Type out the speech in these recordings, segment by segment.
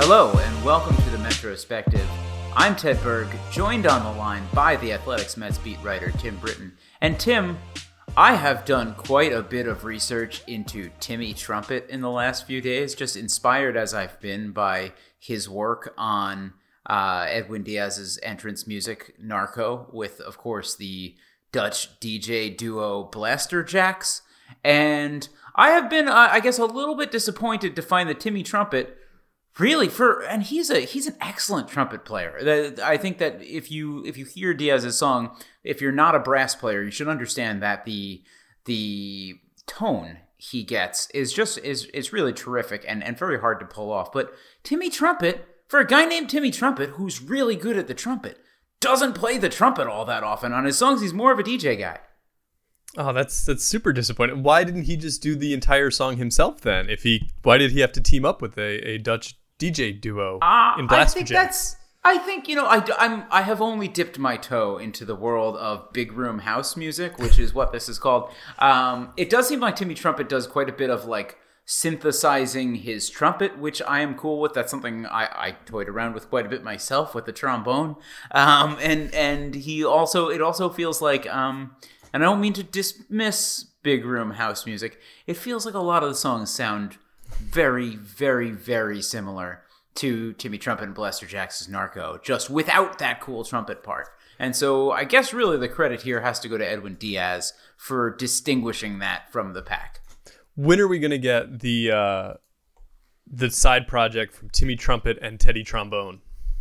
Hello, and welcome to the Metrospective. I'm Ted Berg, joined on the line by the Athletics Mets beat writer Tim Britton. And Tim, I have done quite a bit of research into Timmy Trumpet in the last few days, just inspired as I've been by his work on Edwin Diaz's entrance music, Narco, with, of course, the Dutch DJ duo Blasterjaxx. And I have been, I guess, a little bit disappointed to find that Timmy Trumpet really and he's an excellent trumpet player. I think that if you hear Diaz's song, if you're not a brass player, you should understand that the tone he gets is really terrific and very hard to pull off. But Timmy Trumpet, for a guy named Timmy Trumpet who's really good at the trumpet, doesn't play the trumpet all that often on his songs. He's more of a DJ guy. Oh, that's super disappointing. Why didn't he just do the entire song himself then? Why did he have to team up with a Dutch DJ duo in Blasterjaxx? I think I have only dipped my toe into the world of big room house music, which is what this is called. It does seem like Timmy Trumpet does quite a bit of like synthesizing his trumpet, which I am cool with. That's something I toyed around with quite a bit myself with the trombone. And it also feels like, and I don't mean to dismiss big room house music, it feels like a lot of the songs sound very, very, very similar to Timmy Trumpet and Blasterjaxx's Narco, just without that cool trumpet part. And so I guess really the credit here has to go to Edwin Diaz for distinguishing that from the pack. When are we going to get the side project from Timmy Trumpet and Teddy Trombone?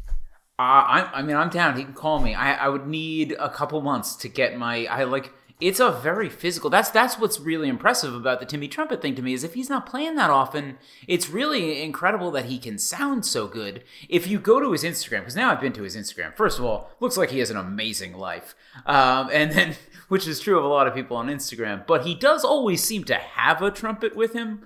I'm down. He can call me. I would need a couple months to get it's a very physical. That's what's really impressive about the Timmy Trumpet thing to me, is if he's not playing that often, it's really incredible that he can sound so good. If you go to his Instagram, because now I've been to his Instagram, first of all, looks like he has an amazing life, and then, which is true of a lot of people on Instagram, but he does always seem to have a trumpet with him.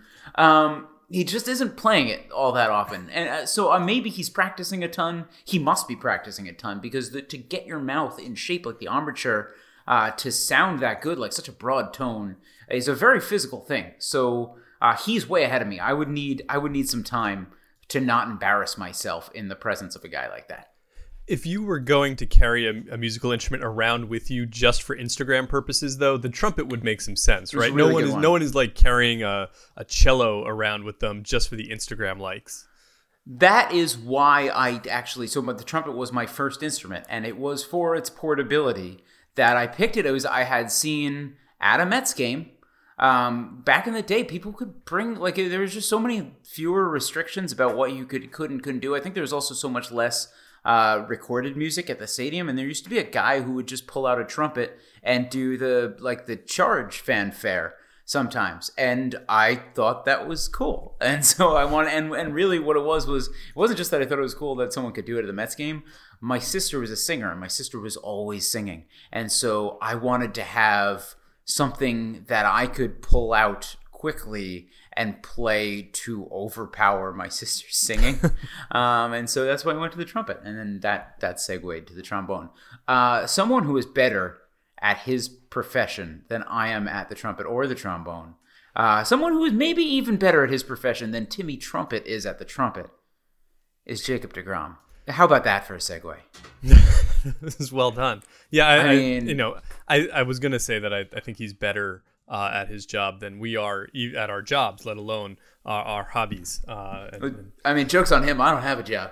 He just isn't playing it all that often. And so maybe he's practicing a ton. He must be practicing a ton, because to get your mouth in shape like the armature, to sound that good, like such a broad tone, is a very physical thing. So he's way ahead of me. I would need some time to not embarrass myself in the presence of a guy like that. If you were going to carry a musical instrument around with you just for Instagram purposes, though, the trumpet would make some sense, right? No one is like carrying a cello around with them just for the Instagram likes. That is why the trumpet was my first instrument, and it was for its portability that I picked it. I had seen at a Mets game back in the day, people could bring, there was just so many fewer restrictions about what you could and couldn't do. I think there was also so much less recorded music at the stadium, and there used to be a guy who would just pull out a trumpet and do the charge fanfare sometimes, and I thought that was cool. And so I wanted, and really what it wasn't just that I thought it was cool that someone could do it at the Mets game. My sister was a singer, and my sister was always singing, and so I wanted to have something that I could pull out quickly and play to overpower my sister's singing. And so that's why I went to the trumpet, and then that segued to the trombone. Someone who is better at his profession than I am at the trumpet or the trombone, someone who is maybe even better at his profession than Timmy Trumpet is at the trumpet, is Jacob deGrom. How about that for a segue? This is well done. Yeah, I was going to say that I think he's better at his job than we are at our jobs, let alone our hobbies. Joke's on him. I don't have a job.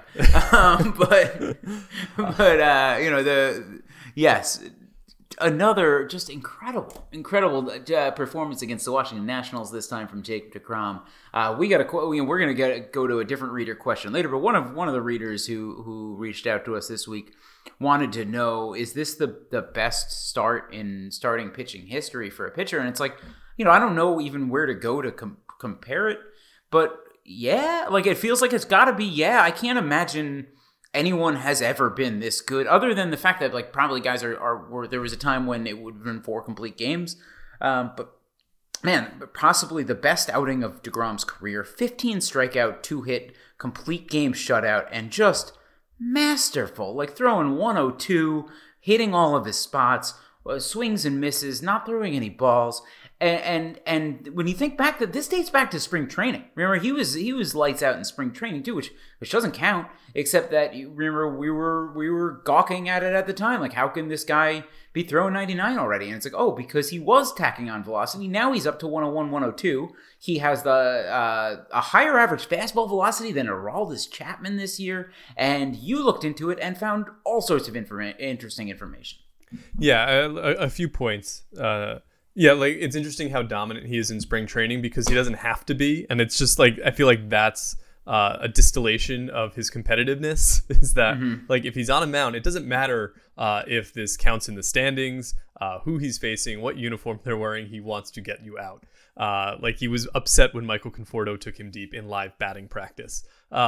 Yes, another just incredible performance against the Washington Nationals, this time from Jacob deGrom. We're going to go to a different reader question later, but one of the readers who reached out to us this week wanted to know, is this the best start in starting pitching history for a pitcher? And it's like, I don't know even where to go to compare it, but yeah, it feels like it's got to be, yeah. I can't imagine anyone has ever been this good, other than the fact that probably guys were there was a time when it would have been 4 complete games, but man, possibly the best outing of deGrom's career. 15 strikeout, 2 hit, complete game shutout, and just masterful, throwing 102, hitting all of his spots, swings and misses, not throwing any balls. And when you think back, that this dates back to spring training. Remember, he was lights out in spring training too, which doesn't count. Except that you remember we were gawking at it at the time, like how can this guy be throwing 99 already? And it's like, oh, because he was tacking on velocity. Now he's up to 101, 102. He has a higher average fastball velocity than Aroldis Chapman this year. And you looked into it and found all sorts of interesting information. Yeah, a few points. Yeah, like it's interesting how dominant he is in spring training because he doesn't have to be, and it's just like I feel like that's a distillation of his competitiveness. Is that like if he's on a mound, it doesn't matter if this counts in the standings, who he's facing, what uniform they're wearing. He wants to get you out. Like he was upset when Michael Conforto took him deep in live batting practice.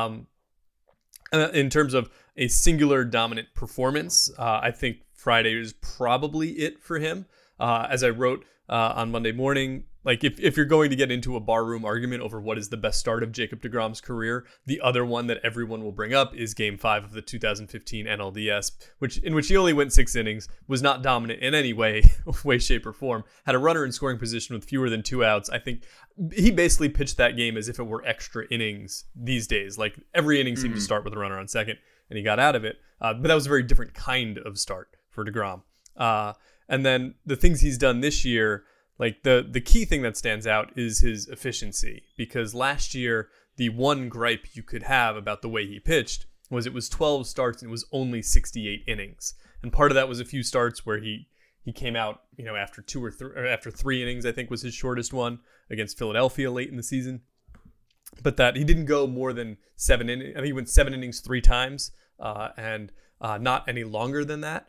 In terms of a singular dominant performance, I think Friday is probably it for him. As I wrote on Monday morning, like if you're going to get into a barroom argument over what is the best start of Jacob deGrom's career, the other one that everyone will bring up is Game 5 of the 2015 NLDS, in which he only went 6 innings, was not dominant in any way, shape, or form, had a runner in scoring position with fewer than 2 outs. I think he basically pitched that game as if it were extra innings these days. Like every inning seemed to start with a runner on second, and he got out of it. But that was a very different kind of start for deGrom. And then the things he's done this year, like the key thing that stands out is his efficiency. Because last year, the one gripe you could have about the way he pitched was it was 12 starts and it was only 68 innings. And part of that was a few starts where he came out, after 2 or after 3 innings, I think was his shortest one against Philadelphia late in the season. But that he didn't go more than 7 innings. I think he went 7 innings 3 times and not any longer than that.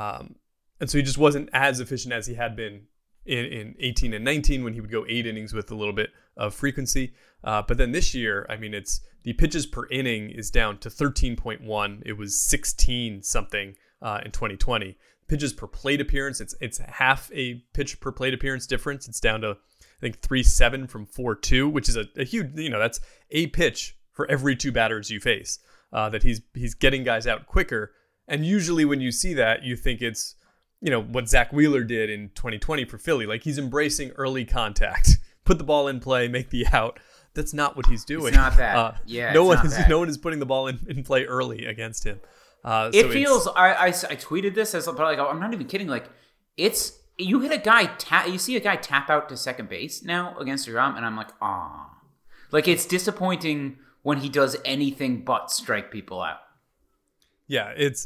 And so he just wasn't as efficient as he had been in 18 and 19 when he would go 8 innings with a little bit of frequency. But then this year, I mean, it's the pitches per inning is down to 13.1. It was 16 something in 2020. Pitches per plate appearance, it's half a pitch per plate appearance difference. It's down to, I think, 3.7 from 4.2, which is a huge, that's a pitch for every 2 batters you face. That he's getting guys out quicker. And usually when you see that, you think it's, what Zach Wheeler did in 2020 for Philly. Like he's embracing early contact, put the ball in play, make the out. That's not what he's doing. It's not that. No one is putting the ball in play early against him. It feels. I tweeted this as, but like I'm not even kidding. Like it's you hit a guy you see a guy tap out to second base now against deGrom, and I'm like, like it's disappointing when he does anything but strike people out. Yeah, it's.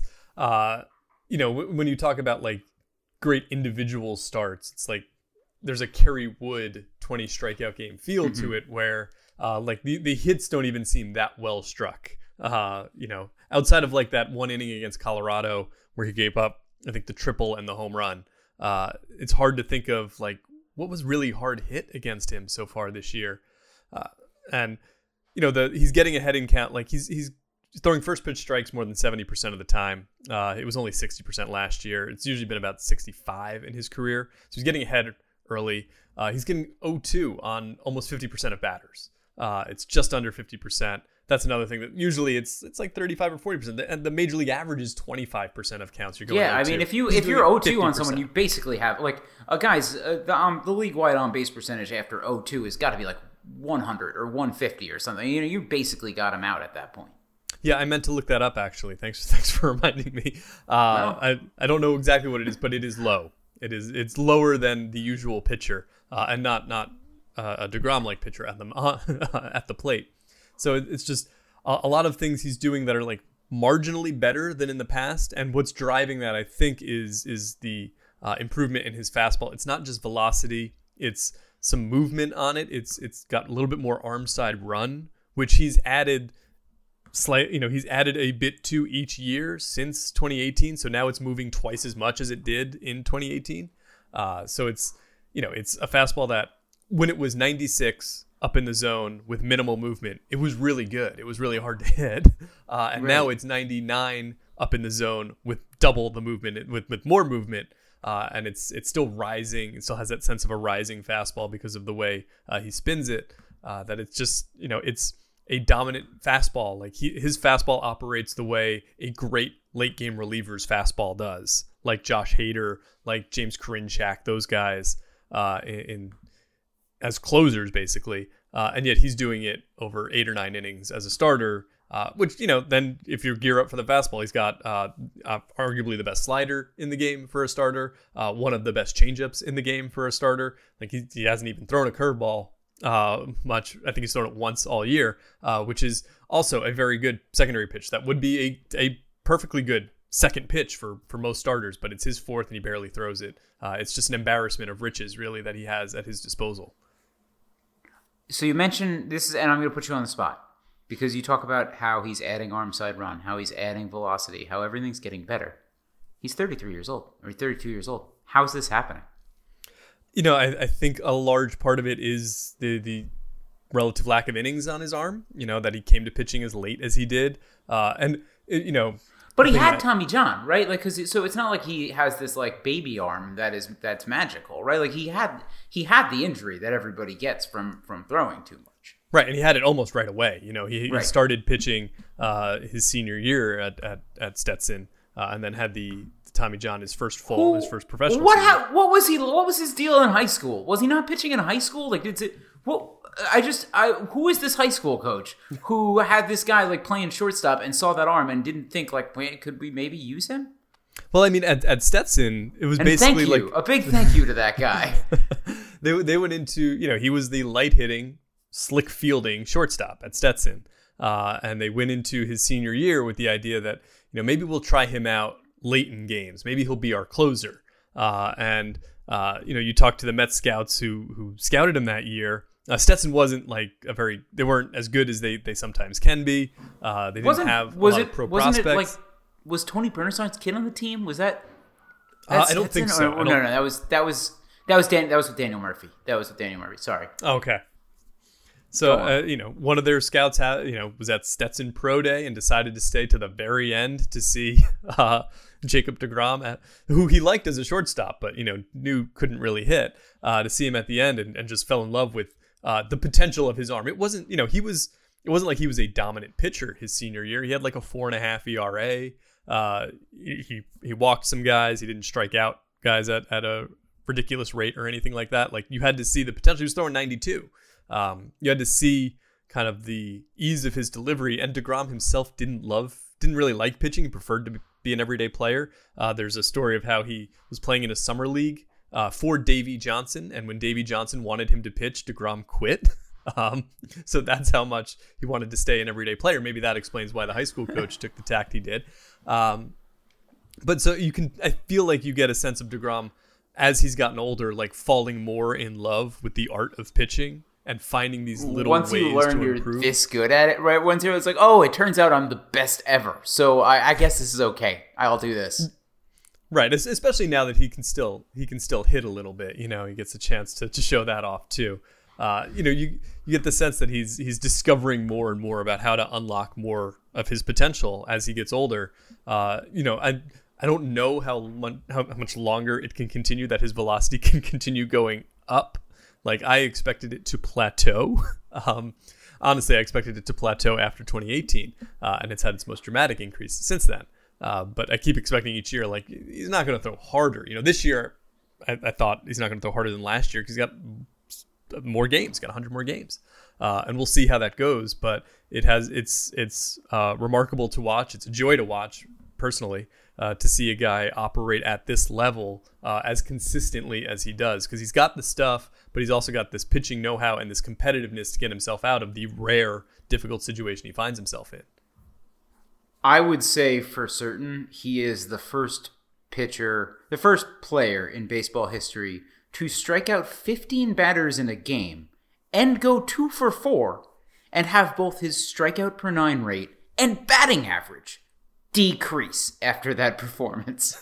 When you talk about like great individual starts, it's like there's a Kerry Wood 20 strikeout game feel to it where like the hits don't even seem that well struck. Outside of like that 1 inning against Colorado where he gave up, I think, the triple and the home run. It's hard to think of like what was really hard hit against him so far this year. And he's getting ahead in count. Like he's throwing first pitch strikes more than 70% of the time. It was only 60% last year. It's usually been about 65 in his career. So he's getting ahead early. He's getting 0-2 on almost 50% of batters. It's just under 50%. That's another thing that usually it's like 35 or 40%. And the major league average is 25% of counts. You're going 0-2. I mean, if you're 0-2 on someone, you basically have like the league-wide on base percentage after 0-2 has got to be like 100 or 150 or something. You basically got him out at that point. Yeah, I meant to look that up, actually. Thanks for reminding me. I don't know exactly what it is, but it is low. It's lower than the usual pitcher, and not a DeGrom-like pitcher at the plate. So it's just a lot of things he's doing that are like marginally better than in the past. And what's driving that, I think, is the improvement in his fastball. It's not just velocity; it's some movement on it. It's got a little bit more arm side run, which he's added. He's added a bit to each year since 2018. So now it's moving twice as much as it did in 2018. So it's a fastball that when it was 96 up in the zone with minimal movement, it was really good. It was really hard to hit. And now it's 99 up in the zone with double the movement, with more movement. And it's still rising. It still has that sense of a rising fastball because of the way he spins it. That it's just, it's a dominant fastball. Like his fastball operates the way a great late game reliever's fastball does, like Josh Hader, like James Karinchak, those guys in as closers basically, and yet he's doing it over 8 or 9 innings as a starter. Which, then if you gear up for the fastball, he's got arguably the best slider in the game for a starter, one of the best changeups in the game for a starter. Like he hasn't even thrown a curveball much. I think he's thrown it once all year, which is also a very good secondary pitch. That would be a perfectly good second pitch for most starters, but it's his fourth and he barely throws it. It's just an embarrassment of riches, really, that he has at his disposal. So you mentioned this, and I'm going to put you on the spot. Because you talk about how he's adding arm side run, how he's adding velocity, how everything's getting better. He's 33 years old, or 32 years old. How is this happening? I think a large part of it is the relative lack of innings on his arm, that he came to pitching as late as he did. But he had Tommy John, right? Like, so it's not like he has this like baby arm that's magical, right? Like he had the injury that everybody gets from throwing too much. Right, and he had it almost right away. He started pitching his senior year at Stetson, and then had the Tommy John his first professional. What was his deal in high school? Was he not pitching in high school? Like, who is this high school coach who had this guy like playing shortstop and saw that arm and didn't think like, wait, could we maybe use him? Well, I mean, at Stetson, it was basically like a big thank you to that guy. They went into he was the light hitting, slick fielding shortstop at Stetson, and they went into his senior year with the idea that maybe we'll try him out late in games, maybe he'll be our closer, and you talk to the Mets scouts who scouted him that year. Stetson wasn't they weren't as good as they sometimes can be. They didn't have a lot of pro prospects. Was Tony Bernard's kid on the team? Was that? I don't think so. No, that was with Daniel Murphy. That was with Daniel Murphy. Sorry. Okay. So, one of their scouts was at Stetson Pro Day and decided to stay to the very end to see Jacob deGrom, who he liked as a shortstop, but, knew couldn't really hit, to see him at the end and just fell in love with the potential of his arm. It wasn't, it wasn't like he was a dominant pitcher his senior year. He had like a 4.5 ERA. He walked some guys. He didn't strike out guys at a ridiculous rate or anything like that. Like, you had to see the potential. He was throwing 92. You had to see kind of the ease of his delivery, and deGrom himself didn't really like pitching. He preferred to be an everyday player. There's a story of how he was playing in a summer league for Davey Johnson, and when Davey Johnson wanted him to pitch, deGrom quit. So that's how much he wanted to stay an everyday player. Maybe that explains why the high school coach took the tact he did. But so I feel like you get a sense of deGrom as he's gotten older, like falling more in love with the art of pitching and finding these little ways to improve. Once you learn you're this good at it, right? Once you're, it's like, oh, it turns out I'm the best ever. So I guess this is okay. I'll do this. Right, especially now that he can still hit a little bit. He gets a chance to show that off too. You get the sense that he's discovering more and more about how to unlock more of his potential as he gets older. I don't know how much longer it can continue, that his velocity can continue going up. Like, I expected it to plateau. Honestly, I expected it to plateau after 2018, and it's had its most dramatic increase since then. But I keep expecting each year, like, he's not going to throw harder. This year, I thought he's not going to throw harder than last year because he's got more games, got 100 more games. And we'll see how that goes. But it's remarkable to watch. It's a joy to watch, personally, to see a guy operate at this level as consistently as he does, because he's got the stuff, but he's also got this pitching know-how and this competitiveness to get himself out of the rare, difficult situation he finds himself in. I would say for certain he is the first player in baseball history to strike out 15 batters in a game and go 2 for 4 and have both his strikeout per 9 rate and batting average decrease after that performance.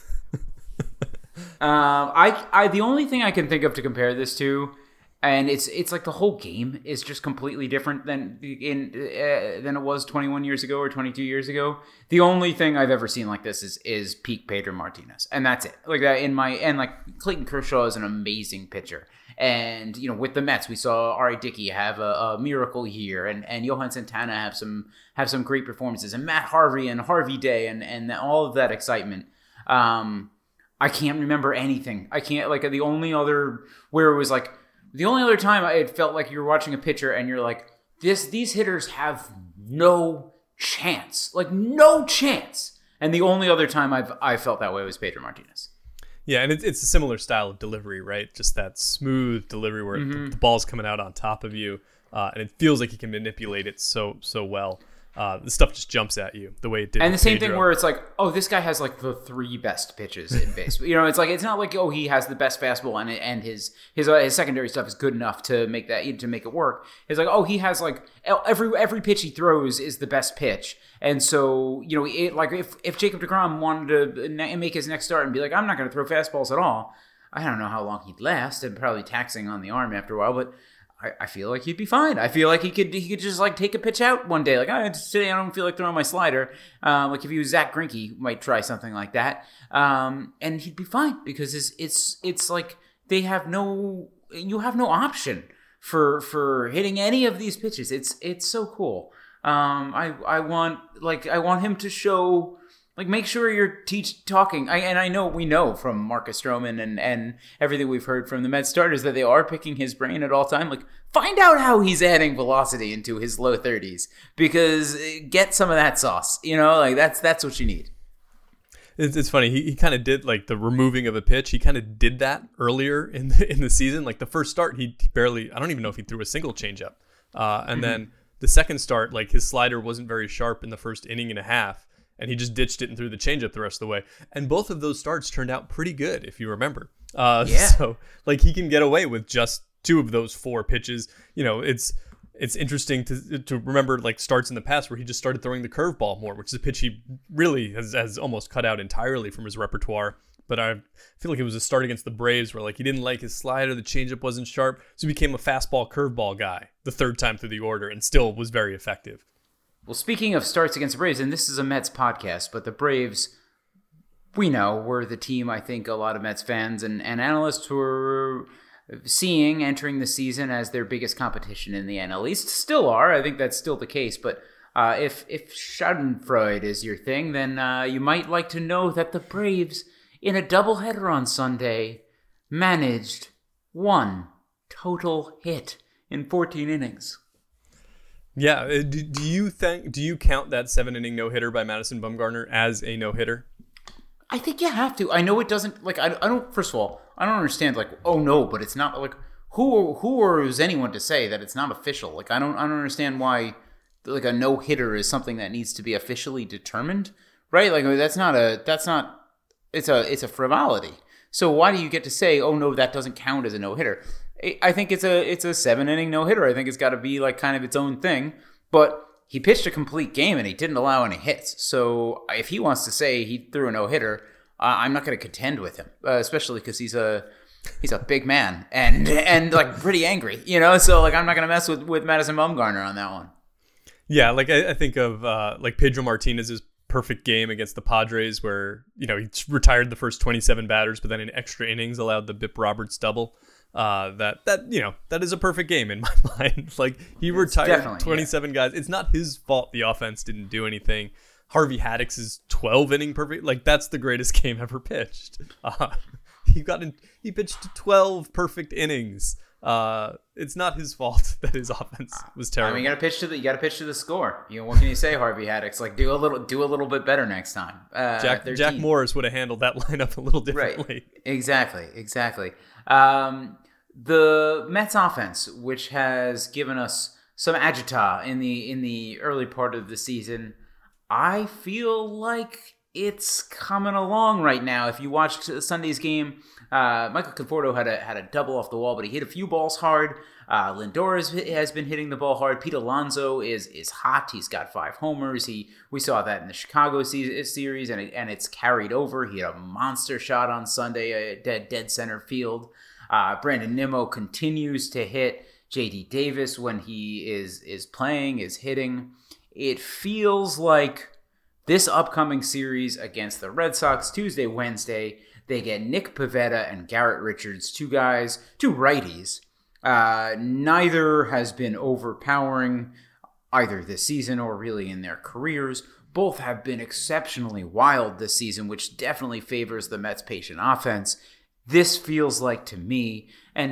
The only thing I can think of to compare this to, and it's like the whole game is just completely different than it was 21 years ago or 22 years ago. The only thing I've ever seen like this is peak Pedro Martinez, and that's it. Like that like Clayton Kershaw is an amazing pitcher. And, with the Mets, we saw R.A. Dickey have a miracle year, and Johan Santana have some great performances, and Matt Harvey and Harvey Day and all of that excitement. I can't remember anything. I can't, like, the only other where it was like The only other time it felt like you were watching a pitcher and you're like, these hitters have no chance. Like, no chance. And the only other time I felt that way was Pedro Martinez. Yeah, and it's a similar style of delivery, right? Just that smooth delivery where the ball's coming out on top of you, and it feels like he can manipulate it so well. The stuff just jumps at you the way it did. And the same thing where it's like, oh, this guy has like the 3 best pitches in baseball. It's like, it's not like, oh, he has the best fastball and his secondary stuff is good enough to make it work. It's like, oh, he has like every pitch he throws is the best pitch. And so, if Jacob deGrom wanted to make his next start and be like, I'm not going to throw fastballs at all, I don't know how long he'd last, and probably taxing on the arm after a while, but I feel like he'd be fine. I feel like he could just like take a pitch out one day. Like, today I don't feel like throwing my slider. Like if he was Zach Greinke, he might try something like that. And he'd be fine because it's like you have no option for hitting any of these pitches. It's so cool. I want him to show. Like, make sure you're talking. I know we know from Marcus Stroman and everything we've heard from the Mets starters that they are picking his brain at all time. Like, find out how he's adding velocity into his low 30s, because get some of that sauce. Like that's what you need. It's funny. He kind of did like the removing of a pitch. He kind of did that earlier in the season. Like the first start, he barely. I don't even know if he threw a single changeup. And then the second start, like his slider wasn't very sharp in the first inning and a half. And he just ditched it and threw the changeup the rest of the way. And both of those starts turned out pretty good, if you remember. So, like, he can get away with just 2 of those 4 pitches. It's interesting to remember, like, starts in the past where he just started throwing the curveball more, which is a pitch he really has almost cut out entirely from his repertoire. But I feel like it was a start against the Braves where, like, he didn't like his slider, the changeup wasn't sharp, so he became a fastball curveball guy the 3rd time through the order and still was very effective. Well, speaking of starts against the Braves, and this is a Mets podcast, but the Braves, we know, were the team I think a lot of Mets fans and analysts were seeing entering the season as their biggest competition in the NL East. Still are. I think that's still the case. But if Schadenfreude is your thing, then you might like to know that the Braves, in a doubleheader on Sunday, managed 1 total hit in 14 innings. Yeah, do you count that 7-inning no-hitter by Madison Bumgarner as a no-hitter? I think you have to. I know it doesn't, like, I don't, first of all, I don't understand, like, oh no, but it's not, like, who or is anyone to say that it's not official? Like, I don't understand why, like, a no-hitter is something that needs to be officially determined, right? Like, it's a frivolity. So why do you get to say, oh no, that doesn't count as a no-hitter? I think it's a 7-inning no-hitter. I think it's got to be like kind of its own thing. But he pitched a complete game and he didn't allow any hits. So if he wants to say he threw a no-hitter, I'm not going to contend with him, especially because he's a big man and like pretty angry, So like I'm not going to mess with Madison Bumgarner on that one. Yeah, like I think of like Pedro Martinez's perfect game against the Padres where he retired the first 27 batters, but then in extra innings allowed the Bip Roberts double. That is a perfect game in my mind. Like he retired 27 guys. It's not his fault the offense didn't do anything. Harvey Haddock's 12-inning perfect. Like that's the greatest game ever pitched. He pitched 12 perfect innings. It's not his fault that his offense was terrible. I mean, you got to pitch to the score. What can you say, Harvey Haddock's? Like do a little bit better next time. Jack Morris would have handled that lineup a little differently. Right. Exactly. The Mets offense, which has given us some agita in the early part of the season, I feel like it's coming along right now. If you watched Sunday's game, Michael Conforto had a double off the wall, but he hit a few balls hard. Lindor has been hitting the ball hard. Pete Alonso is hot. He's got 5 homers. We saw that in the Chicago series, and it's carried over. He had a monster shot on Sunday, dead center field. Brandon Nimmo continues to hit. J.D. Davis, when he is playing, is hitting. It feels like this upcoming series against the Red Sox, Tuesday, Wednesday, they get Nick Pivetta and Garrett Richards, 2 righties. Neither has been overpowering either this season or really in their careers. Both have been exceptionally wild this season, which definitely favors the Mets' patient offense. This feels like, to me, and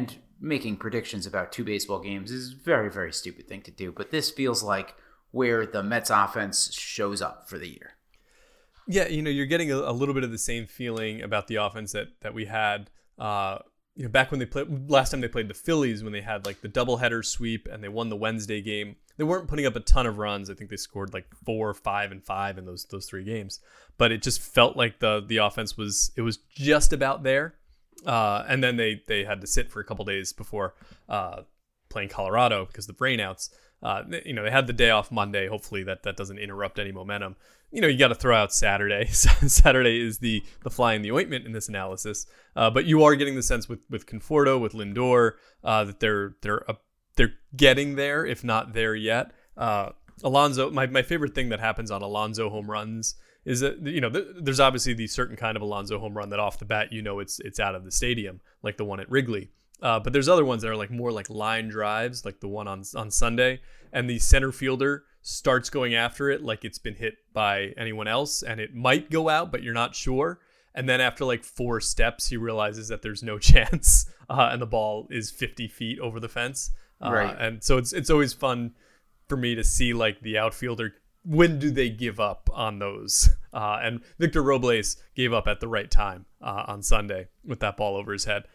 making predictions about 2 baseball games is a very, very stupid thing to do. But this feels like where the Mets offense shows up for the year. Yeah, you're getting a little bit of the same feeling about the offense that we had back when last time they played the Phillies, when they had like the doubleheader sweep and they won the Wednesday game. They weren't putting up a ton of runs. I think they scored like 4, 5, and 5 in those 3 games. But it just felt like the offense was just about there. And then they had to sit for a couple days before playing Colorado because of the rainouts. They had the day off Monday. Hopefully that doesn't interrupt any momentum. You got to throw out Saturday. Saturday is the fly in the ointment in this analysis. But you are getting the sense with Conforto, with Lindor, that they're getting there, if not there yet. Alonso, my favorite thing that happens on Alonso home runs is that there's obviously the certain kind of Alonso home run that off the bat it's out of the stadium, like the one at Wrigley. But there's other ones that are like more like line drives, like the one on Sunday, and the center fielder starts going after it like it's been hit by anyone else, and it might go out, but you're not sure. And then after like 4 steps, he realizes that there's no chance, and the ball is 50 feet over the fence. Right. And so it's always fun for me to see like the outfielder, when do they give up on those? And Victor Robles gave up at the right time on Sunday with that ball over his head.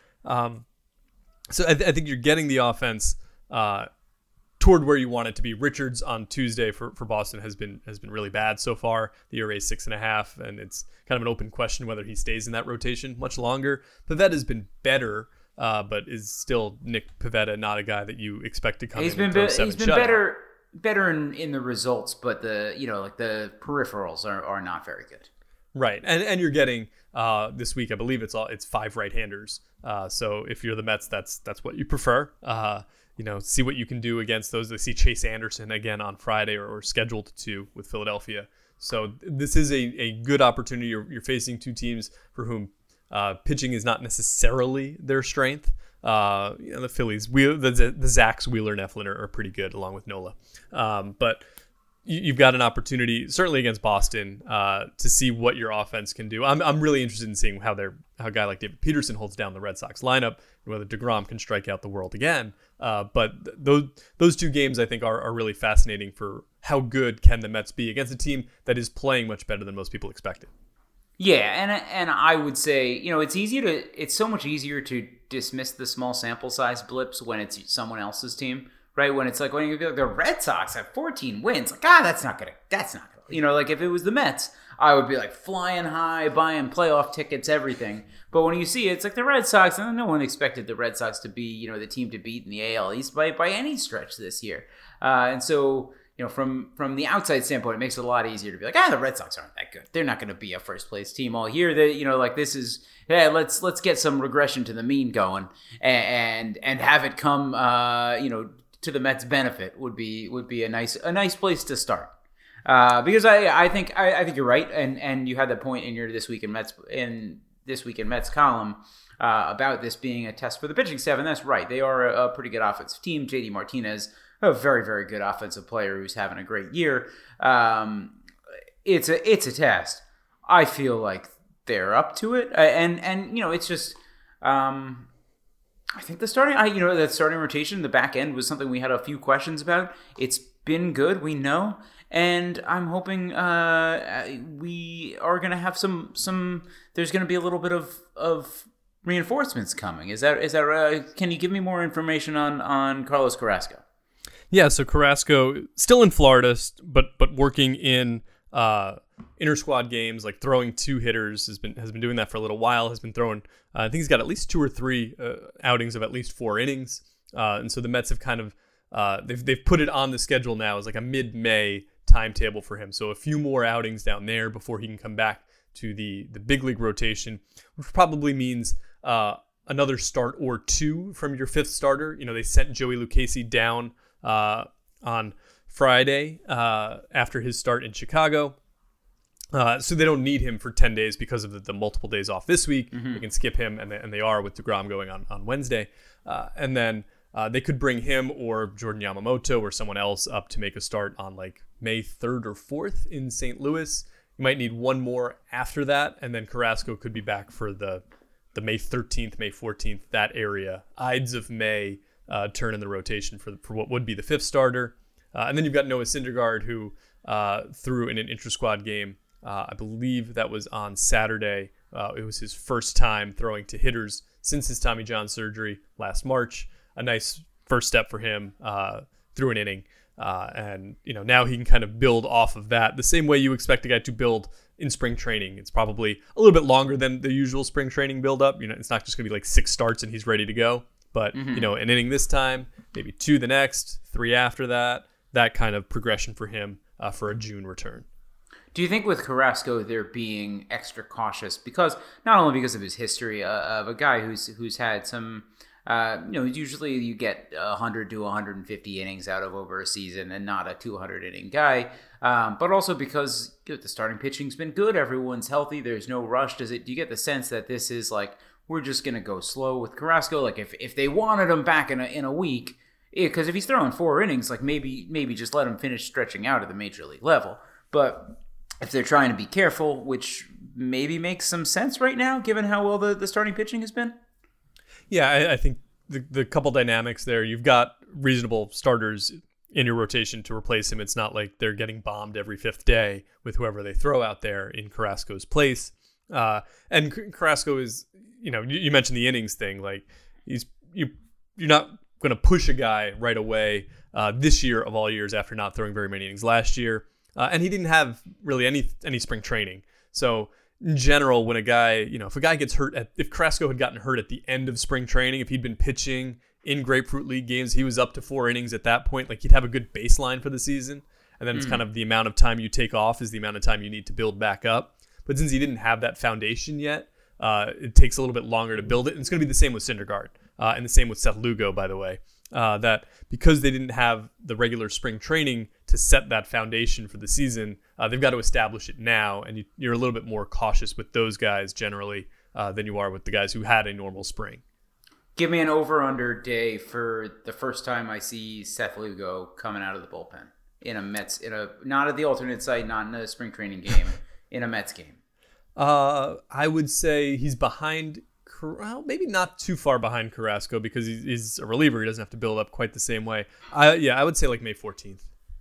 So I think you're getting the offense toward where you want it to be. Richards on Tuesday for Boston has been really bad so far. The ERA is 6.5, and it's kind of an open question whether he stays in that rotation much longer. Pivetta has been better, but is still Nick Pivetta, not a guy that you expect to come in and throw 7 He's been better in the results, but the peripherals are not very good. Right, and you're getting this week, I believe it's 5 right-handers. So if you're the Mets, that's what you prefer. See what you can do against those. They see Chase Anderson again on Friday, or scheduled to with Philadelphia. So this is a good opportunity. You're facing 2 teams for whom pitching is not necessarily their strength. The Phillies, the Zachs, Wheeler, and Eflin are pretty good, along with Nola. But you've got an opportunity, certainly against Boston, to see what your offense can do. I'm really interested in seeing how a guy like David Peterson holds down the Red Sox lineup, and whether DeGrom can strike out the world again. But those 2 games, I think, are really fascinating for how good can the Mets be against a team that is playing much better than most people expected. Yeah, and I would say, it's so much easier to dismiss the small sample size blips when it's someone else's team, right? When it's like, when you be like, the Red Sox have 14 wins, like, that's not gonna, like if it was the Mets, I would be like flying high, buying playoff tickets, everything. But when you see it, it's like the Red Sox, and no one expected the Red Sox to be, the team to beat in the AL East by any stretch this year. And so, from the outside standpoint, it makes it a lot easier to be like, the Red Sox aren't that good. They're not going to be a first place team all year. They, this is, let's get some regression to the mean going, and have it come, to the Mets' benefit would be a nice place to start. Because I think you're right, and you had that point in your This Week in Mets column about this being a test for the pitching staff, and that's right. They are a pretty good offensive team. JD Martinez, a very, very good offensive player who's having a great year. It's a test. I feel like they're up to it, and it's just. I think the starting rotation, the back end was something we had a few questions about. It's been good, we know, and I'm hoping we are going to have some. There's going to be a little bit of reinforcements coming. Is that? Can you give me more information on Carlos Carrasco? Yeah, so Carrasco still in Florida, but working in inter squad games, like throwing 2 hitters, has been doing that for a little while. Has been throwing. I think he's got at least 2 or 3 outings of at least 4 innings, and so the Mets have kind of they've put it on the schedule now as like a mid-May timetable for him. So a few more outings down there before he can come back to the big league rotation, which probably means another start or 2 from your 5th starter. They sent Joey Lucchesi down on Friday after his start in Chicago. So they don't need him for 10 days because of the multiple days off this week. Mm-hmm. They can skip him, and they are with DeGrom going on Wednesday. And then they could bring him or Jordan Yamamoto or someone else up to make a start on like May 3rd or 4th in St. Louis. You might need one more after that, and then Carrasco could be back for the the May 13th, May 14th, that area. Ides of May turn in the rotation for what would be the fifth starter. And then you've got Noah Syndergaard, who threw in an intra-squad game. I believe that was on Saturday. It was his first time throwing to hitters since his Tommy John surgery last March. A nice first step for him through an inning. And now he can kind of build off of that the same way you expect a guy to build in spring training. It's probably a little bit longer than the usual spring training build-up. It's not just going to be like 6 starts and he's ready to go. But, an inning this time, maybe 2 the next, 3 after that kind of progression for him for a June return. Do you think with Carrasco they're being extra cautious not only because of his history of a guy who's had some, usually you get 100 to 150 innings out of over a season and not a 200 inning guy, but also because the starting pitching's been good, everyone's healthy, there's no rush. Do you get the sense that this is like, we're just gonna go slow with Carrasco? Like if they wanted him back in a week, because if he's throwing 4 innings, like maybe just let him finish stretching out at the major league level. But if they're trying to be careful, which maybe makes some sense right now, given how well the starting pitching has been. Yeah, I think the couple dynamics there, you've got reasonable starters in your rotation to replace him. It's not like they're getting bombed every 5th day with whoever they throw out there in Carrasco's place. And Carrasco is, you mentioned the innings thing. Like you're not going to push a guy right away this year of all years after not throwing very many innings last year. And he didn't have really any spring training. So in general, when a guy, if a guy gets hurt, if Carrasco had gotten hurt at the end of spring training, if he'd been pitching in Grapefruit League games, he was up to 4 innings at that point, like he'd have a good baseline for the season. And then it's kind of the amount of time you take off is the amount of time you need to build back up. But since he didn't have that foundation yet, it takes a little bit longer to build it. And it's going to be the same with Syndergaard and the same with Seth Lugo, by the way. That because they didn't have the regular spring training to set that foundation for the season, they've got to establish it now, and you're a little bit more cautious with those guys generally than you are with the guys who had a normal spring. Give me an over-under day for the first time I see Seth Lugo coming out of the bullpen in a Mets, not at the alternate site, not in a spring training game, in a Mets game. I would say he's behind. Well, maybe not too far behind Carrasco because he's a reliever. He doesn't have to build up quite the same way. I would say like May 14th.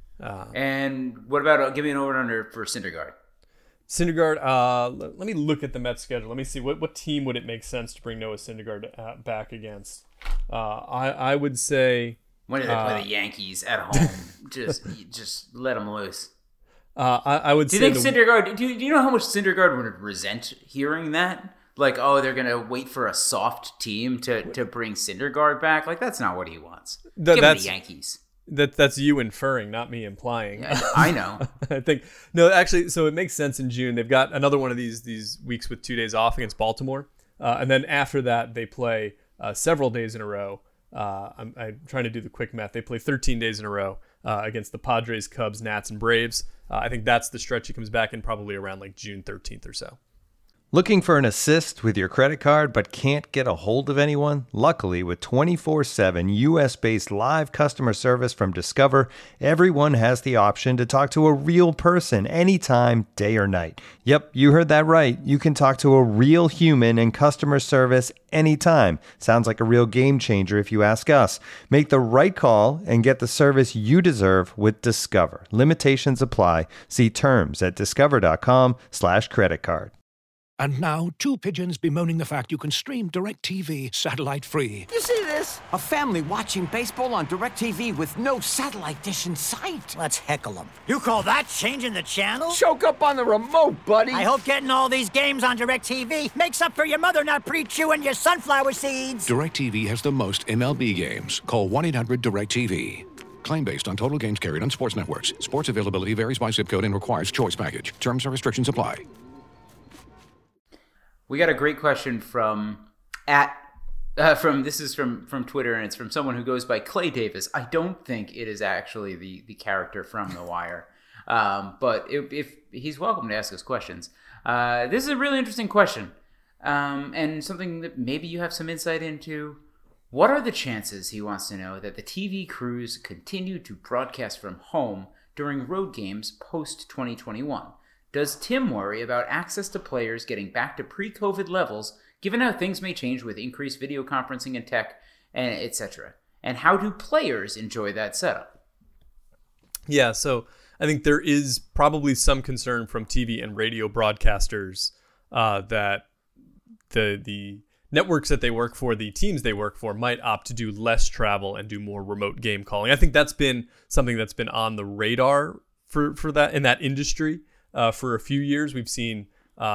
And what about, give me an over and under for Syndergaard? Syndergaard, let me look at the Mets schedule. Let me see what team would it make sense to bring Noah Syndergaard back against. I would say when do they play the Yankees at home? just let them loose. I would say. Do you think Syndergaard? Do you know how much Syndergaard would resent hearing that? Like, oh, they're going to wait for a soft team to bring Syndergaard back? Like, that's not what he wants. Give him the Yankees. That's you inferring, not me implying. Yeah, I know. I think no, actually, so it makes sense in June. They've got another one of these weeks with 2 days off against Baltimore, and then after that they play several days in a row. I'm trying to do the quick math. They play 13 days in a row against the Padres, Cubs, Nats, and Braves. I think that's the stretch he comes back in, probably around like June 13th or so. Looking for an assist with your credit card but can't get a hold of anyone? Luckily, with 24/7 U.S.-based live customer service from Discover, everyone has the option to talk to a real person anytime, day or night. Yep, you heard that right. You can talk to a real human in customer service anytime. Sounds like a real game changer if you ask us. Make the right call and get the service you deserve with Discover. Limitations apply. See terms at discover.com/creditcard. And now, 2 pigeons bemoaning the fact you can stream DirecTV satellite-free. You see this? A family watching baseball on DirecTV with no satellite dish in sight. Let's heckle them. You call that changing the channel? Choke up on the remote, buddy. I hope getting all these games on DirecTV makes up for your mother not pre-chewing your sunflower seeds. DirecTV has the most MLB games. Call 1-800-DirecTV. Claim based on total games carried on sports networks. Sports availability varies by zip code and requires choice package. Terms and restrictions apply. We got a great question from Twitter, and it's from someone who goes by Clay Davis. I don't think it is actually the character from The Wire, but if he's welcome to ask us questions. This is a really interesting question, and something that maybe you have some insight into. What are the chances, he wants to know, that the TV crews continue to broadcast from home during road games post-2021? Does Tim worry about access to players getting back to pre-COVID levels given how things may change with increased video conferencing and tech, and etc.? And how do players enjoy that setup? Yeah, so I think there is probably some concern from TV and radio broadcasters that the networks that they work for, the teams they work for, might opt to do less travel and do more remote game calling. I think that's been something that's been on the radar for that in that industry for a few years. We've seen,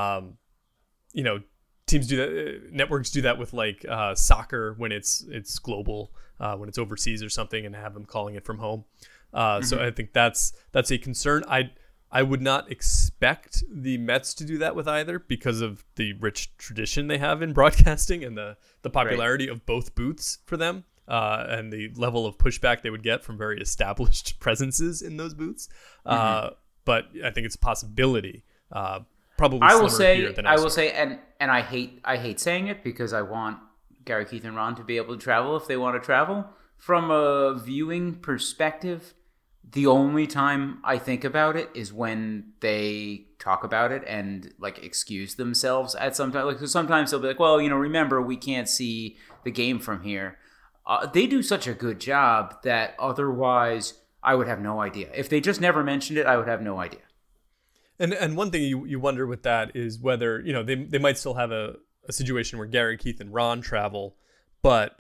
teams do that, networks do that with like soccer when it's global, when it's overseas or something, and have them calling it from home. So I think that's a concern. I would not expect the Mets to do that with either, because of the rich tradition they have in broadcasting and the popularity of both booths for them, and the level of pushback they would get from very established presences in those booths. But I think it's a possibility. Probably I will say, and I hate saying it because I want Gary, Keith, and Ron to be able to travel if they want to travel. From a viewing perspective, the only time I think about it is when they talk about it and like excuse themselves at some time. Like, so sometimes they'll be like, well, remember, we can't see the game from here. They do such a good job that otherwise I would have no idea. If they just never mentioned it, I would have no idea. And one thing you wonder with that is whether, they might still have a situation where Gary, Keith, and Ron travel, but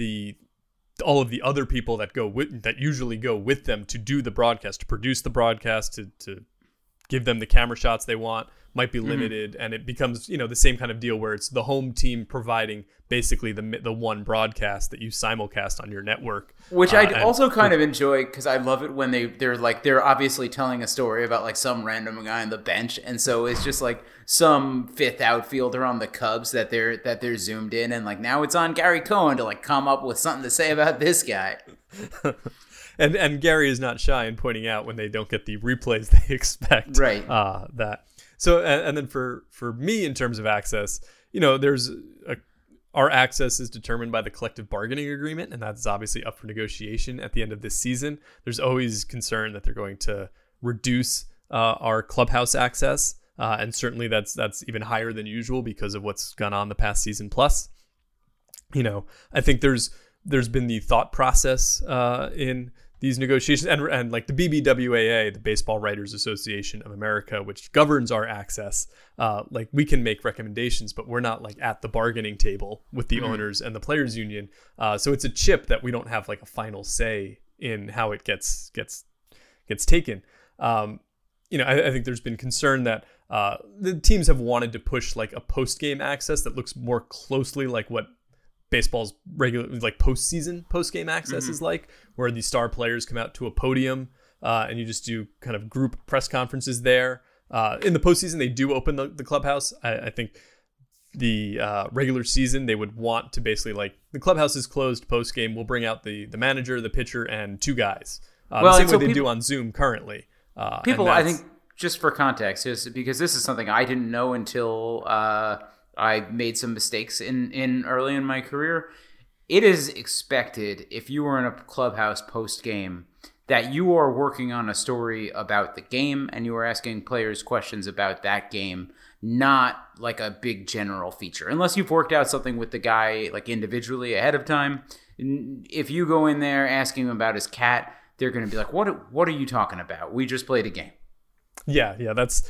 all of the other people that usually go with them to do the broadcast, to produce the broadcast, to give them the camera shots they want, might be limited. And it becomes, the same kind of deal where it's the home team providing basically the one broadcast that you simulcast on your network. Which I also kind of enjoy, because I love it when they're obviously telling a story about like some random guy on the bench. And so it's just like some fifth outfielder on the Cubs that they're zoomed in, and like now it's on Gary Cohen to like come up with something to say about this guy. And Gary is not shy in pointing out when they don't get the replays they expect. Right. That. So, and then for me, in terms of access, our access is determined by the collective bargaining agreement, and that's obviously up for negotiation at the end of this season. There's always concern that they're going to reduce our clubhouse access, and certainly that's even higher than usual because of what's gone on the past season. Plus, I think there's been the thought process in these negotiations, and like the BBWAA, the Baseball Writers Association of America, which governs our access, like we can make recommendations, but we're not like at the bargaining table with the owners and the players union. So it's a chip that we don't have like a final say in how it gets taken. I think there's been concern that the teams have wanted to push like a post-game access that looks more closely like what baseball's regular, like post-game access is like, where the star players come out to a podium and you just do kind of group press conferences there. In the postseason, they do open the clubhouse. I think the regular season, they would want to basically like, the clubhouse is closed post-game. We'll bring out the manager, the pitcher, and two guys. The same way they do on Zoom currently. I think, just for context, just because this is something I didn't know until I made some mistakes in early in my career. It is expected, if you were in a clubhouse post-game, that you are working on a story about the game and you are asking players questions about that game, not like a big general feature. Unless you've worked out something with the guy like individually ahead of time. If you go in there asking him about his cat, they're going to be like, what are you talking about? We just played a game. Yeah, that's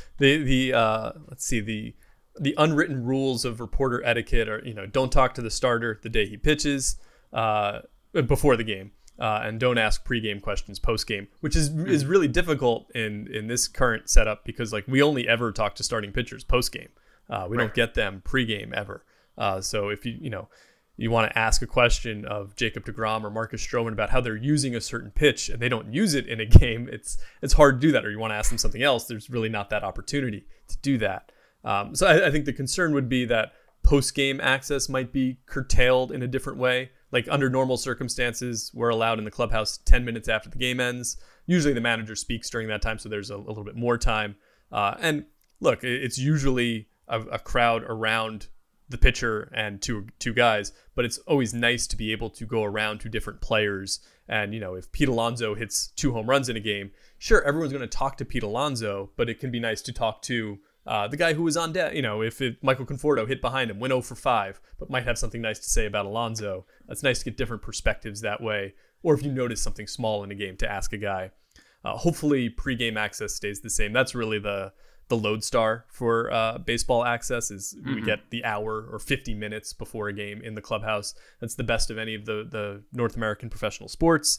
the unwritten rules of reporter etiquette are, don't talk to the starter the day he pitches before the game, and don't ask pregame questions postgame, which is really difficult in this current setup because like we only ever talk to starting pitchers postgame. We don't get them pregame ever. So if you want to ask a question of Jacob deGrom or Marcus Stroman about how they're using a certain pitch and they don't use it in a game, it's hard to do that. Or you want to ask them something else, there's really not that opportunity to do that. So I think the concern would be that post-game access might be curtailed in a different way. Like under normal circumstances, we're allowed in the clubhouse 10 minutes after the game ends. Usually the manager speaks during that time, so there's a little bit more time. And look, it's usually a crowd around the pitcher and two guys, but it's always nice to be able to go around to different players. And, if Pete Alonso hits 2 home runs in a game, sure, everyone's going to talk to Pete Alonso, but it can be nice to talk to The guy who was on deck, if Michael Conforto hit behind him, went 0 for 5, but might have something nice to say about Alonso. It's nice to get different perspectives that way. Or if you notice something small in a game, to ask a guy. Hopefully pregame access stays the same. That's really the lodestar for baseball access is we get the hour or 50 minutes before a game in the clubhouse. That's the best of any of the North American professional sports.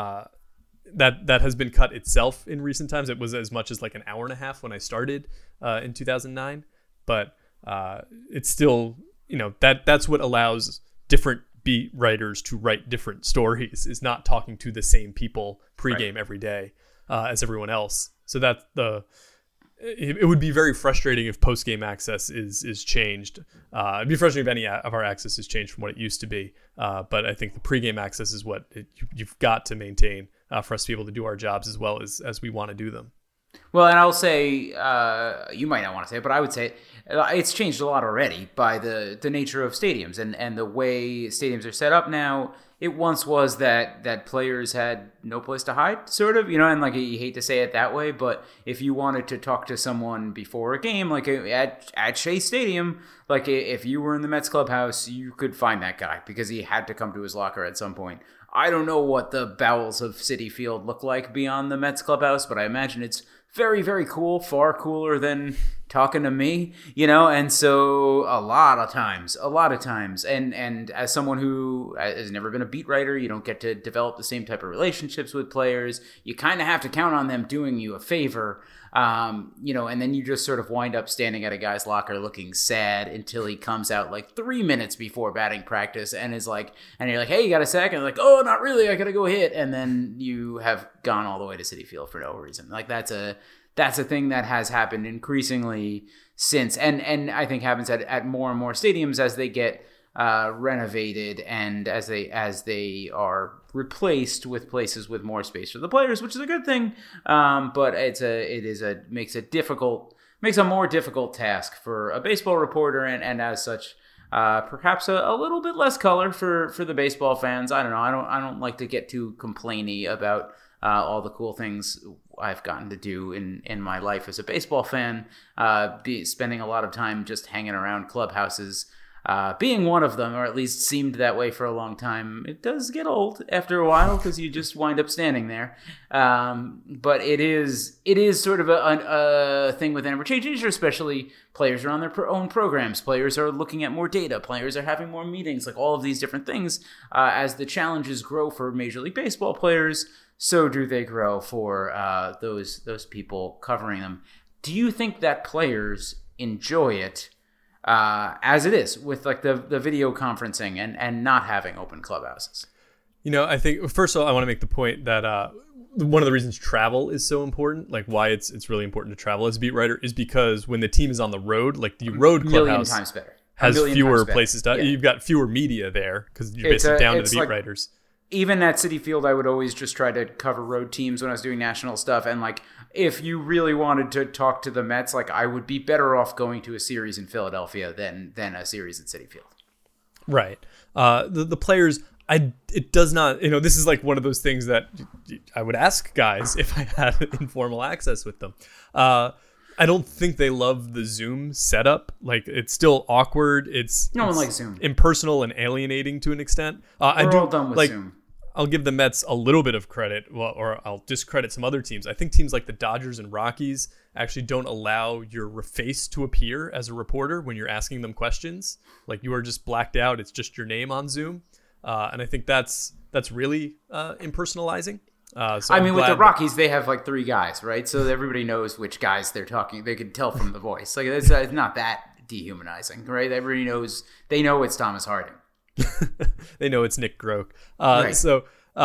That has been cut itself in recent times. It was as much as like an hour and a half when I started in 2009, but it's still, that's what allows different beat writers to write different stories, is not talking to the same people pregame every day as everyone else. So that's it would be very frustrating if post-game access is changed. It'd be frustrating if any of our access is changed from what it used to be. But I think the pregame access is what you've got to maintain for us to be able to do our jobs as well as we want to do them. Well, and I'll say, you might not want to say it, but I would say it's changed a lot already by the nature of stadiums and the way stadiums are set up now. It once was that players had no place to hide, sort of, and like you hate to say it that way, but if you wanted to talk to someone before a game, like at Shea Stadium, like if you were in the Mets clubhouse, you could find that guy because he had to come to his locker at some point. I don't know what the bowels of Citi Field look like beyond the Mets clubhouse, but I imagine it's very, very cool, far cooler than talking to me, and so a lot of times, and as someone who has never been a beat writer, you don't get to develop the same type of relationships with players. You kind of have to count on them doing you a favor, and then you just sort of wind up standing at a guy's locker looking sad until he comes out like 3 minutes before batting practice and is like, and you're like, hey, you got a sec? And they're like, oh, not really, I gotta go hit. And then you have gone all the way to Citi Field for no reason. Like that's a thing that has happened increasingly since, and I think happens at more and more stadiums as they get renovated and as they are replaced with places with more space for the players, which is a good thing. But makes a more difficult task for a baseball reporter, and as such, perhaps a little bit less color for the baseball fans. I don't know. I don't like to get too complainy about all the cool things I've gotten to do in my life as a baseball fan, spending a lot of time just hanging around clubhouses, being one of them, or at least seemed that way for a long time. It does get old after a while because you just wind up standing there. But it is sort of a thing with ever changing, especially players are on their own programs. Players are looking at more data. Players are having more meetings, like all of these different things. As the challenges grow for Major League Baseball players, so do they grow for those people covering them. Do you think that players enjoy it as it is with like the video conferencing and not having open clubhouses? I think first of all, I want to make the point that one of the reasons travel is so important, like why it's really important to travel as a beat writer, is because when the team is on the road, like the road clubhouse times better. has fewer places to. Yeah. You've got fewer media there because you're basically down to the beat writers. Even at Citi Field, I would always just try to cover road teams when I was doing national stuff. And like, if you really wanted to talk to the Mets, like I would be better off going to a series in Philadelphia than a series at Citi Field. Right. The players, it does not, this is like one of those things that I would ask guys if I had informal access with them. I don't think they love the Zoom setup. Like, it's still awkward. No one likes Zoom. Impersonal and alienating to an extent. We're all done with Zoom. I'll give the Mets a little bit of credit, or I'll discredit some other teams. I think teams like the Dodgers and Rockies actually don't allow your face to appear as a reporter when you're asking them questions. Like, you are just blacked out. It's just your name on Zoom. And I think that's really impersonalizing. With the Rockies, they have like 3 guys, right? So everybody knows which guys they're talking. They can tell from the voice. Like, it's not that dehumanizing, right? Everybody knows. They know it's Thomas Harding. They know it's Nick Groke. Right. So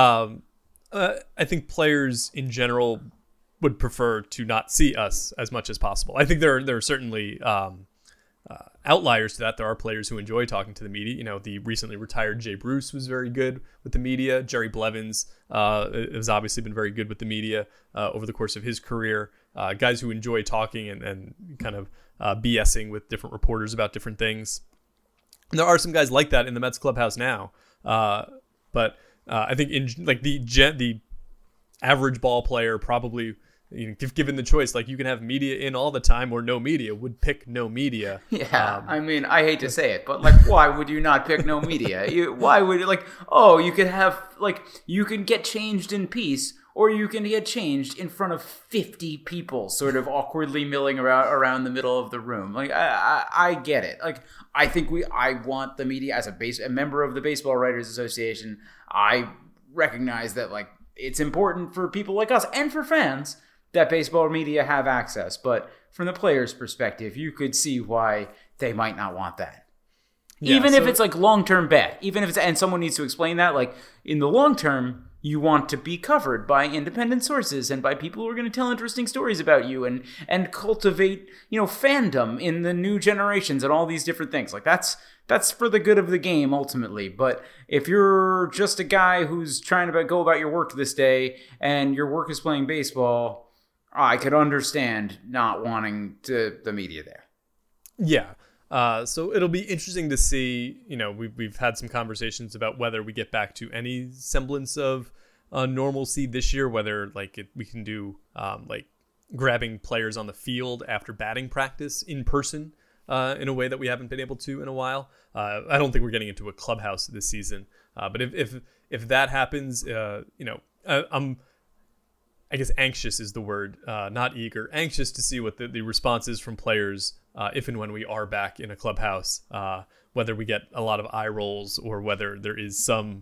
I think players in general would prefer to not see us as much as possible. I think there are certainly outliers to that. There are players who enjoy talking to the media. The recently retired Jay Bruce was very good with the media. Jerry Blevins has obviously been very good with the media over the course of his career. Guys who enjoy talking and kind of BSing with different reporters about different things. And there are some guys like that in the Mets clubhouse now, but I think in like the average ball player probably if given the choice, like you can have media in all the time or no media, would pick no media. Yeah, I mean, I hate to say it, but like, why would you not pick no media? Why would you, like, oh, you could have, like, you can get changed in peace, or you can get changed in front of 50 people sort of awkwardly milling around the middle of the room. Like, I get it. Like, I want the media as a member of the Baseball Writers Association. I recognize that, like, it's important for people like us and for fans that baseball media have access. But from the player's perspective, you could see why they might not want that. Yeah, even if it's like long-term bad, and someone needs to explain that, like in the long term, you want to be covered by independent sources and by people who are going to tell interesting stories about you and cultivate, fandom in the new generations and all these different things. Like that's for the good of the game ultimately. But if you're just a guy who's trying to go about your work this day and your work is playing baseball, I could understand not wanting the media there. Yeah. So it'll be interesting to see, we've had some conversations about whether we get back to any semblance of normalcy this year, whether we can do grabbing players on the field after batting practice in person in a way that we haven't been able to in a while. I don't think we're getting into a clubhouse this season. But if that happens, I'm, I guess anxious is the word, not eager, anxious to see what the response is from players if and when we are back in a clubhouse, whether we get a lot of eye rolls or whether there is some,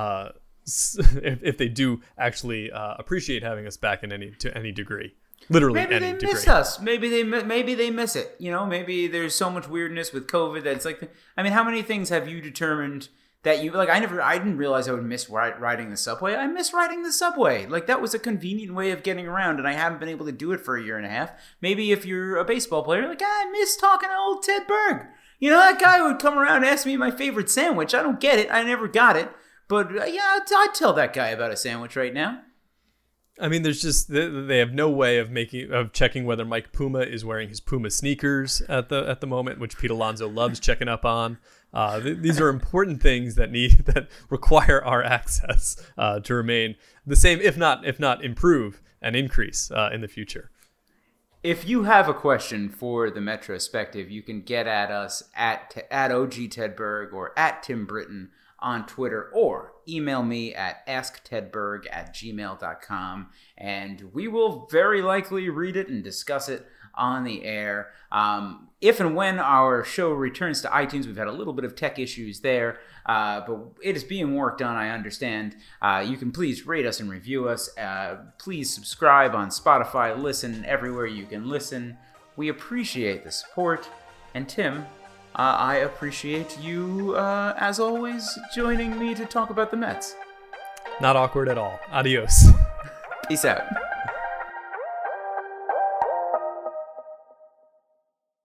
if they do actually appreciate having us back to any degree. Literally maybe any they degree. Miss us. Maybe they miss it. Maybe there's so much weirdness with COVID that it's like, how many things have you determined that you like? I didn't realize I would miss riding the subway. I miss riding the subway. Like that was a convenient way of getting around, and I haven't been able to do it for a year and a half. Maybe if you're a baseball player, like I miss talking to old Ted Berg. That guy would come around and ask me my favorite sandwich. I don't get it. I never got it, but I'd tell that guy about a sandwich right now. There's just they have no way of checking whether Mike Puma is wearing his Puma sneakers at the moment, which Pete Alonso loves checking up on. These are important things that require our access to remain the same, if not improve and increase in the future. If you have a question for the Metrospective, you can get at us at OG Tedberg or at Tim Britton on Twitter, or email me at asktedberg@gmail.com, and we will very likely read it and discuss it on the air. If and when our show returns to iTunes, we've had a little bit of tech issues there, but it is being worked on, I understand. You can please rate us and review us. Please subscribe on Spotify, listen everywhere you can listen. We appreciate the support, and Tim, I appreciate you, as always, joining me to talk about the Mets. Not awkward at all. Adios. Peace out.